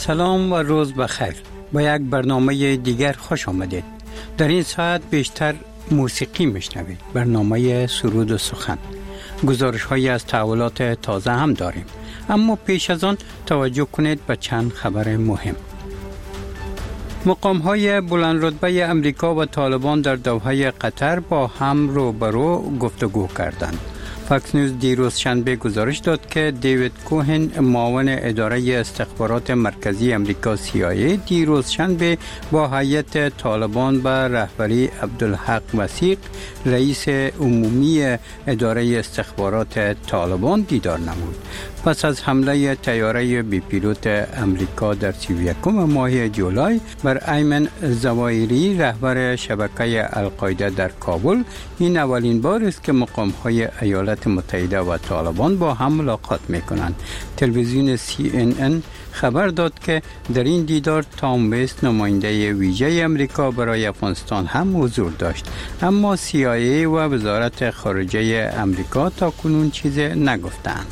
سلام و روز بخیر. با یک برنامه دیگر خوش آمدید. در این ساعت بیشتر موسیقی میشنوید. برنامه سرود و سخن. گزارش هایی از تحولات تازه هم داریم. اما پیش از آن توجه کنید به چند خبر مهم. مقام های بلند رتبه امریکا و طالبان در دوحه قطر با هم روبرو گفتگو کردند. فاکس نیوز دیروز شنبه گزارش داد که دیوید کوهن، معاون اداره استخبارات مرکزی امریکا CIA، دیروز شنبه با هیئت طالبان به رهبری عبدالحق وثیق، رئیس عمومی اداره استخبارات طالبان دیدار نمود. پس از حمله طیاره بی پیلوت امریکا در 31 ماه جولای بر ایمن زواهری، رهبر شبکه القاعده در کابل، این اولین بار است که مقام‌های ایالات متحده و طالبان با هم ملاقات می‌کنند. تلویزیون CNN خبر داد که در این دیدار تام ویست، نماینده ویژه امریکا برای افغانستان، هم حضور داشت، اما CIA و وزارت خارجه امریکا تاکنون چیزی نگفتند.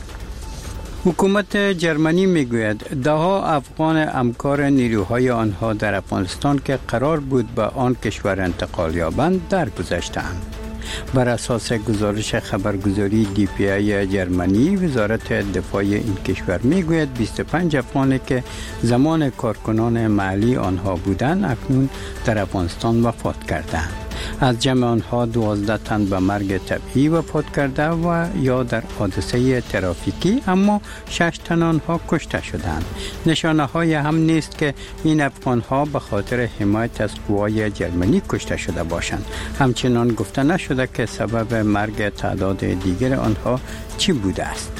حکومت جرمنی میگوید دهها افغان همکار نیروهای آنها در افغانستان که قرار بود به آن کشور انتقال یابند درگذشتند. بر اساس گزارش خبرگزاری DPA جرمنی، وزارت دفاع این کشور میگوید 25 افغانی که زمان کارکنان محلی آنها بودند اکنون در افغانستان وفات کردند. از جمع آنها 12 تن به مرگ طبیعی وفات کرده و یا در حادثه ترافیکی، اما 6 تن آنها کشته شدند. نشانه های هم نیست که این افغانها به خاطر حمایت از قوای جرمنی کشته شده باشند. همچنان گفته نشده که سبب مرگ تعداد دیگر آنها چی بوده است.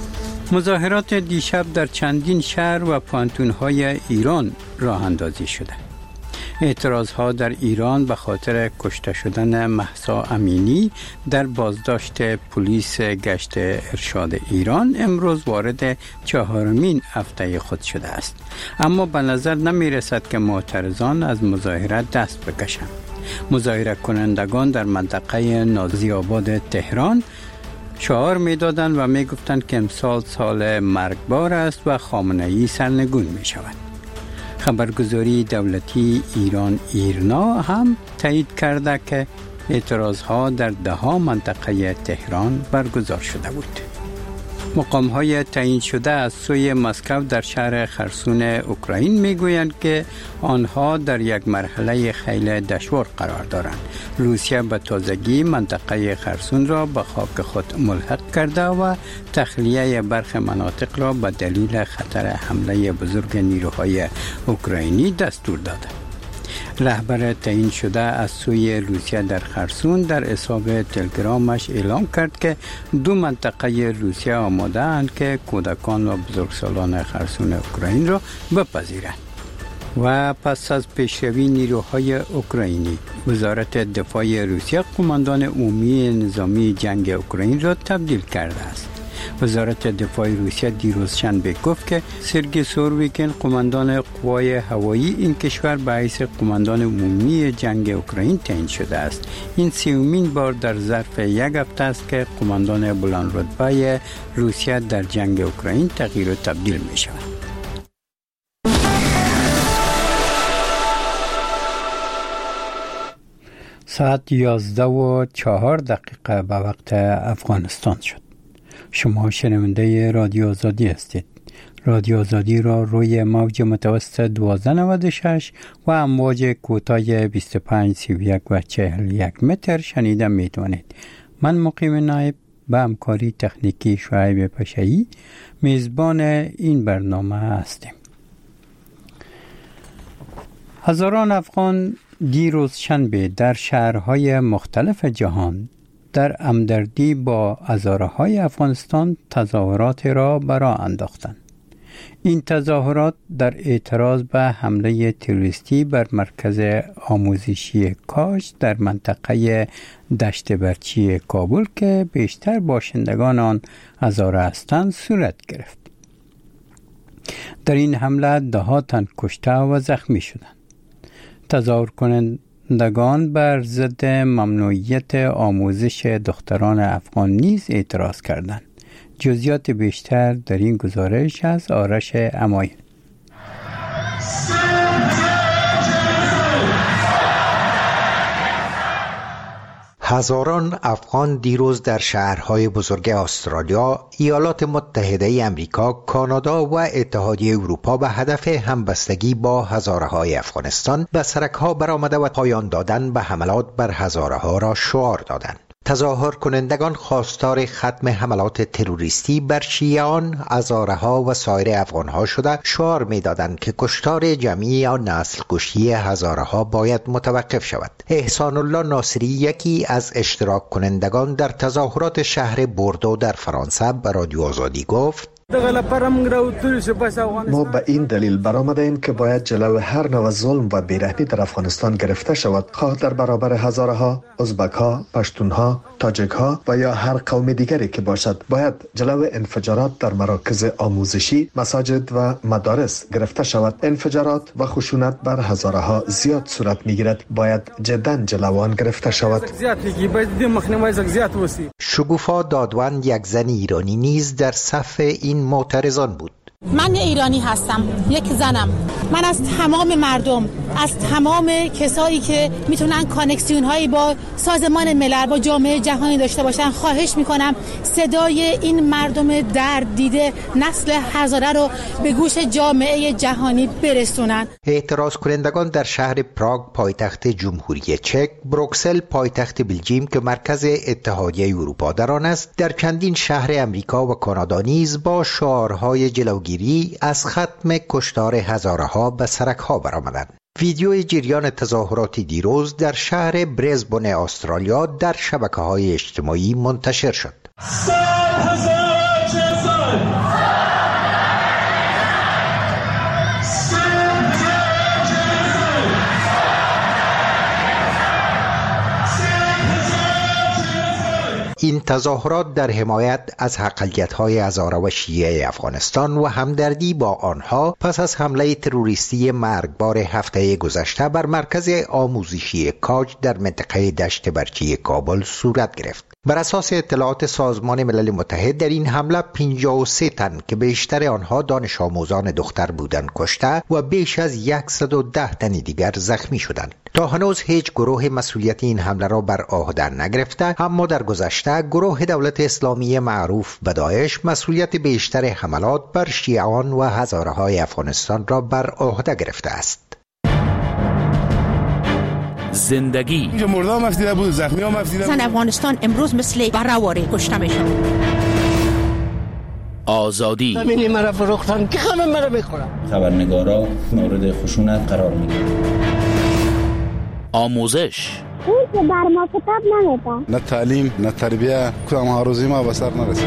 مظاهرات دیشب در چندین شهر و پانتون‌های ایران راه اندازی شده. اعتراضها در ایران به خاطر کشته شدن مهسا امینی در بازداشت پلیس گشت ارشاد ایران امروز وارد 4مین هفته خود شده است، اما به نظر نمی رسد که معترضان از مظاهرات دست بکشند. مظاهره کنندگان در منطقه نازی آباد تهران شعار می دادند و می گفتند که امسال سال مرگبار است و خامنه‌ای سرنگون می شود. خبرگزاری دولتی ایران ایرنا هم تایید کرده که اعتراضها در 10 منطقه تهران برگزار شده بود. مقام‌های تعیین شده از سوی مسکو در شهر خرسون اوکراین میگویند که آنها در یک مرحله خیلی دشوار قرار دارند. روسیه به تازگی منطقه خرسون را به خاک خود ملحق کرده و تخلیه برخی مناطق را به دلیل خطر حمله بزرگ نیروهای اوکراینی دستور داده. رهبر تعیین شده از سوی روسیه در خرسون در حساب تلگرامش اعلام کرد که 2 منطقه روسیه آماده اند که کودکان و بزرگسالان خرسون اوکراین را بپذیرند. و پس از پیشروی نیروهای اوکراینی، وزارت دفاع روسیه قماندان عمومی نظامی جنگ اوکراین را تبدیل کرده است. وزارت دفاع روسیه دیروز شنبه گفت که سرگئی سورویکین، قماندان قوای هوایی این کشور، به حیث قماندان عمومی جنگ اوکراین تعیین شده است. این 30مین بار در ظرف یک هفته است که قماندان بلند رتبه روسیه در جنگ اوکراین تغییر و تبدیل می شود. ساعت 11:04 به وقت افغانستان شد. شما شنونده رادیو آزادی هستید. رادیو آزادی را روی موج متوسط 1296 و امواج کوتاه 25، 31 و 41 متر شنیده می توانید. من مقیم نایب به همکاری تکنیکی شعیب پشایی میزبان این برنامه هستیم. هزاران افغان دیروز شنبه در شهرهای مختلف جهان در همدردی با هزاره‌های افغانستان تظاهرات را برآ انداختند. این تظاهرات در اعتراض به حمله تروریستی بر مرکز آموزشی کاش در منطقه دشت برچی کابل که بیشتر باشندگان آن هزاره هستند صورت گرفت. در این حمله 10 تن کشته و زخمی شدند. تظاهر کنندگان بر ضد ممنوعیت آموزش دختران افغان نیز اعتراض کردند. جزئیات بیشتر در این گزارش از آرش امایی. هزاران افغان دیروز در شهرهای بزرگ استرالیا، ایالات متحده آمریکا، کانادا و اتحادیه اروپا به هدف همبستگی با هزاره‌های افغانستان به سرک‌ها برآمده و پایان دادن به حملات بر هزاره‌ها را شعار دادند. تظاهر کنندگان خواستار ختم حملات تروریستی بر شیعیان، هزاره‌ها و سایر افغان‌ها شده شعار می‌دادند که کشتار جمعی یا نسل کشی هزاره‌ها باید متوقف شود. احسان الله ناصری، یکی از اشتراک کنندگان در تظاهرات شهر بوردو در فرانسه، به رادیو آزادی گفت: ما به این دلیل برآمدیم که باید جلو هر نوع ظلم و بیرحمی در افغانستان گرفته شود، خواه در برابر هزارها، ازبک‌ها، پشتون‌ها، تاجک‌ها و یا هر قوم دیگری که باشد. باید جلو انفجارات در مراکز آموزشی، مساجد و مدارس گرفته شود. انفجارات و خشونت بر هزارها زیاد صورت می‌گیرد، باید جداً جلو آن گرفته شود. شگوفا دادوند، یک زن ایرانی نیز در صف این معترضان بود. من ایرانی هستم، یک زنم. من از تمام مردم، از تمام کسایی که میتونن کانکسیون هایی با سازمان ملل، با جامعه جهانی داشته باشن، خواهش میکنم صدای این مردم درد دیده نسل هزاره رو به گوش جامعه جهانی برسونن. اعتراض کنندگان در شهر پراگ پایتخت جمهوری چک، بروکسل پایتخت بلژیم که مرکز اتحادیه اروپا در آن است، در چندین شهر امریکا و کانادا نیز با شعارهای جلوگیری از ختم کشتار هزارها به سرک‌ها برآمدند. ویدیوی جریان تظاهرات دیروز در شهر برزبن استرالیا در شبکه‌های اجتماعی منتشر شد. این تظاهرات در حمایت از اقلیت‌های هزاره و شیعه افغانستان و همدردی با آنها پس از حمله تروریستی مرگبار هفته گذشته بر مرکز آموزشی کاج در منطقه دشت برچی کابل صورت گرفت. بر اساس اطلاعات سازمان ملل متحد، در این حمله 53 تن که بیشتر آنها دانش آموزان دختر بودند کشته و بیش از 110 تن دیگر زخمی شدند. تا هنوز هیچ گروه مسئولیت این حمله را بر عهده نگرفته، اما در گذشته گروه دولت اسلامی معروف به داعش مسئولیت بیشتر حملات بر شیعیان و هزاره‌های افغانستان را بر عهده گرفته است. زندگی اینجا مردم مفیده بود، زخمی ها مفیده بود. زن افغانستان امروز مثل برآواره کشته میشن. آزادی همینی مرا فروختن که همه مرا میخورن. خبرنگارا مورد خشونت قرار میگیرن. آموزش اون که بر ما کتاب نمیده، نه تعلیم نه تربیه، کدام آرزوی ما به سر نرسید.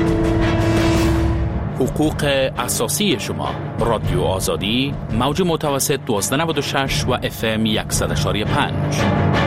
حقوق اساسی شما. رادیو آزادی، موج متوسط 1296 و FM 100.5.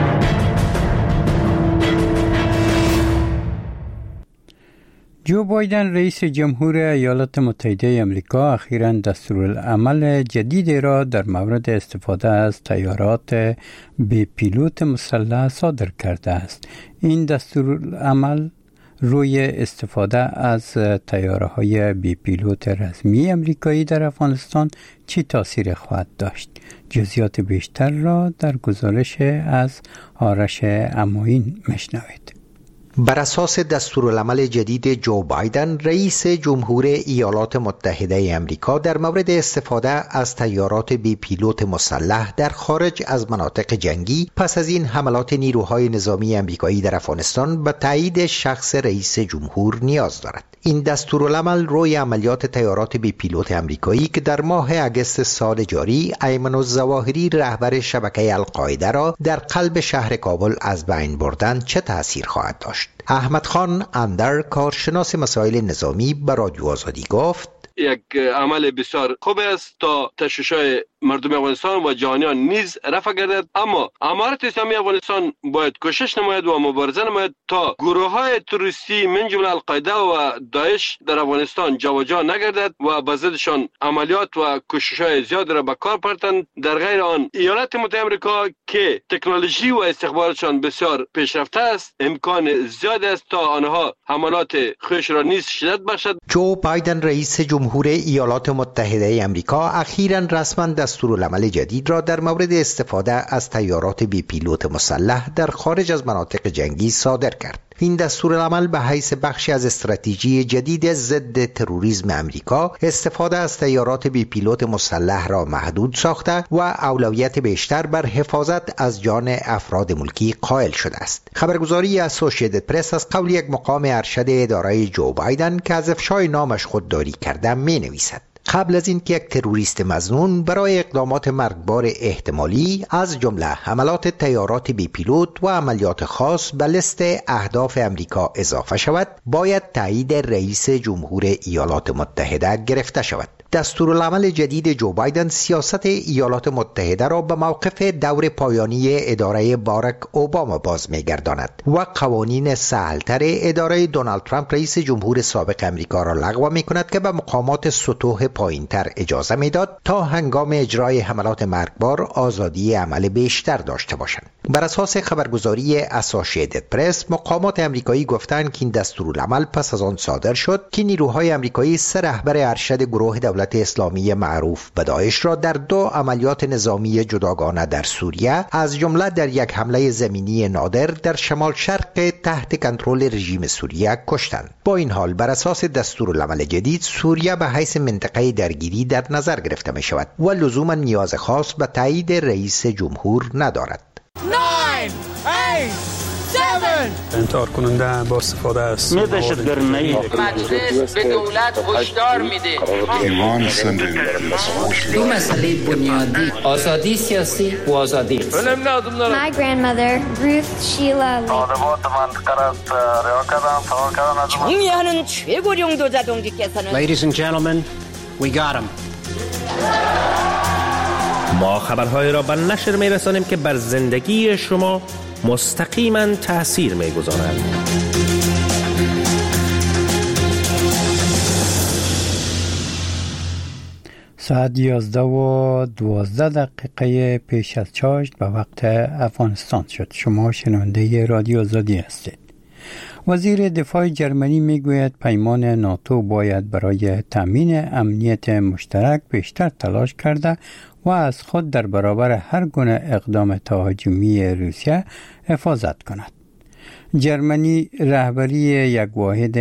جو بایدن رئیس جمهور ایالات متحده آمریکا اخیراً دستورالعمل جدیدی را در مورد استفاده از طیارات بی پیلوت مسلح صادر کرده است. این دستورالعمل روی استفاده از طیاره‌های بی پیلوت رزمی آمریکایی در افغانستان چه تأثیر خواهد داشت؟ جزئیات بیشتر را در گزارش از آرش اماین میشنوید. بر اساس دستورالعمل جدید جو بایدن، رئیس جمهور ایالات متحده آمریکا در مورد استفاده از طیارات بی پیلوت مسلح در خارج از مناطق جنگی پس از این حملات نیروهای نظامی آمریکایی در افغانستان به تایید شخص رئیس جمهور نیاز دارد. این دستورالعمل روی عملیات طیارات بی پیلوت آمریکایی که در ماه اگست سال جاری ایمن الظواهری رهبر شبکه القاعده را در قلب شهر کابل از بین بردند چه تأثیر خواهد داشت؟ احمد خان اندر، کارشناس مسائل نظامی، به رادیو آزادی گفت: یک عمل بسیار خوب است تا تشویش‌های مردم افغانستان و جهانیان نیز رفع گردد، اما امارت اسلامی افغانستان باید کوشش نماید و مبارزه نماید تا گروه‌های تروریستی من جمله القاعده و داعش در افغانستان جابجا نگردد و به ضدشان عملیات و کوشش‌های زیاد را به کار پرتند. در غیر آن ایالات متحده آمریکا که تکنولوژی و استخباراتشان بسیار پیشرفته است، امکان زیاد است تا آنها حملات خویش را نیز شدت بخشد. جو بایدن رئیس جمهور ایالات متحده آمریکا اخیراً رسما دستورالعمل جدید را در مورد استفاده از طیارات بی پیلوت مسلح در خارج از مناطق جنگی صادر کرد. این دستورالعمل به حیث بخشی از استراتژی جدید ضد تروریسم امریکا استفاده از طیارات بی پیلوت مسلح را محدود ساخته و اولویت بیشتر بر حفاظت از جان افراد ملکی قائل شده است. خبرگزاری اسوسییتد پرس از قول یک مقام ارشد اداره جو بایدن که از افشای نامش خودداری کرده می نویسد: قبل از اینکه یک تروریست مظنون برای اقدامات مرگبار احتمالی از جمله حملات طیارات بی پیلوت و عملیات خاص به لیست اهداف امریکا اضافه شود، باید تایید رئیس جمهور ایالات متحده گرفته شود. دستورالعمل جدید جو بایدن سیاست ایالات متحده را به موقف دور پایانی اداره باراک اوباما باز می‌گرداند و قوانین سهل‌تر اداره دونالد ترامپ رئیس جمهور سابق امریکا را لغو می‌کند که به مقامات سطوح پایین‌تر اجازه می‌داد تا هنگام اجرای حملات مرگبار آزادی عمل بیشتر داشته باشند. بر اساس خبرگزاری اسوسییتد پرس، مقامات امریکایی گفتند که این دستورالعمل پس از آن صادر شد که نیروهای امریکایی 3 رهبر ارشد گروه دولت اسلامی معروف به داعش را در 2 عملیات نظامی جداگانه در سوریه، از جمله در یک حمله زمینی نادر در شمال شرق تحت کنترل رژیم سوریه کشتند. با این حال بر اساس دستورالعمل جدید، سوریه به حیث منطقه درگیری در نظر گرفته می شود و لزوما نیاز خاص به تایید رئیس جمهور ندارد. 9 8 7 انتحار کننده با استفاده از مجلس به دولت هشدار میده دو مسئله بنیادی: آزادی سیاسی و آزادی اقتصادی. My grandmother Ruth Sheila 정의하는 최고령 도자동지께서는 Ladies and gentlemen, we got him. ما خبرهای را به نشر می‌رسانیم که بر زندگی شما مستقیما تأثیر می‌گذارند. ساعت 11:12 پیش از چاشت به وقت افغانستان شد. شما شنونده رادیو آزادی هستید. وزیر دفاع جرمنی میگوید پیمان ناتو باید برای تامین امنیت مشترک بیشتر تلاش کرده و از خود در برابر هر گونه اقدام تهاجمی روسیه حفاظت کند. جرمنی رهبری یک واحد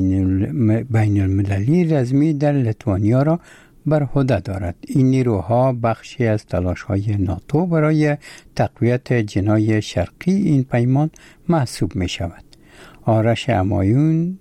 بین المللی رزمی در لیتوانیا را بر عهده دارد. این نیروها بخشی از تلاش‌های ناتو برای تقویت جناح شرقی این پیمان محسوب می شود. آرش امایون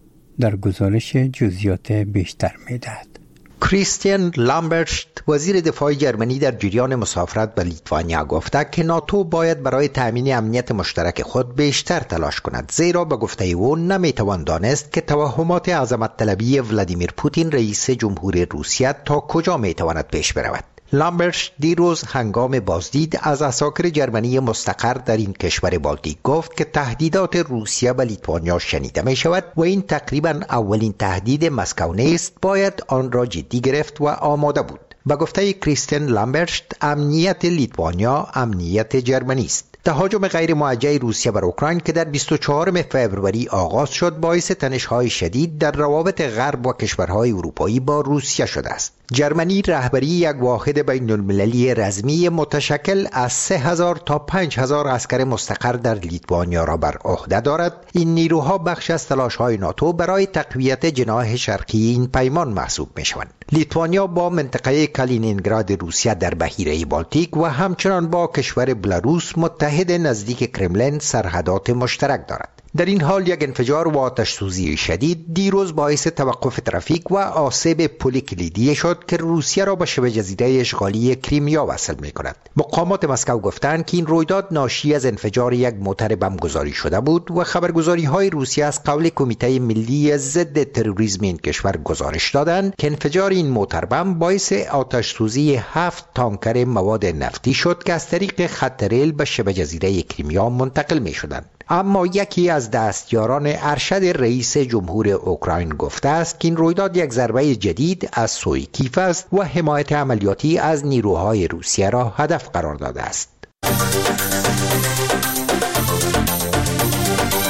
در گزارش جزئیات بیشتر می دهد. کریستیان لامبرشت وزیر دفاع جرمنی در جریان مسافرت به لیتوانیا گفته که ناتو باید برای تأمین امنیت مشترک خود بیشتر تلاش کند، زیرا به گفته او نمیتوان دانست که توهمات عظمت طلبی ولادیمیر پوتین رئیس جمهور روسیه تا کجا میتواند پیش برود. لامبرش دیروز هنگام بازدید از عساکر جرمنی مستقر در این کشور بالتیک گفت که تهدیدات روسیه به لیتوانیا شنیده می شود و این تقریبا اولین تهدید مسکو نیست، باید آن را جدی گرفت و آماده بود. به گفته کریستین لامبرشت، امنیت لیتوانیا امنیت جرمنی است. تهاجم غیر موجه روسیه بر اوکراین که در 24 فوریه آغاز شد باعث تنش‌های شدید در روابط غرب و کشورهای اروپایی با روسیه شده است. جرمنی رهبری یک واحد بین المللی رزمی متشکل از 3000 تا 5000 عسکر مستقر در لیتوانیا را بر عهده دارد. این نیروها بخش از تلاش‌های ناتو برای تقویت جناح شرقی این پیمان محسوب می‌شوند. لیتوانیا با منطقه کالینینگراد روسیه در بحیره بالتیک و همچنان با کشور بلاروس متحد نزدیک کرملین سرحدات مشترک دارد. در این حال یک انفجار و آتش سوزی شدید دیروز باعث توقف ترافیک و آسیب پل کلیدی شد که روسیه را به شبه جزیره اشغالی کریمیا وصل می کند. مقامات مسکو گفتند که این رویداد ناشی از انفجار یک موتر بم گذاری شده بود و خبرگزاری های روسیه از قول کمیته ملی ضد تروریسم این کشور گزارش دادند که انفجار این موتر بم باعث آتش سوزی 7 تانکر مواد نفتی شد که از طریق خط ریل به شبه جزیره کریمیا منتقل می شدند. اما یکی از دستیاران ارشد رئیس جمهور اوکراین گفته است که این رویداد یک ضربه جدید از سوی کیف است و حمایت عملیاتی از نیروهای روسیه را هدف قرار داده است.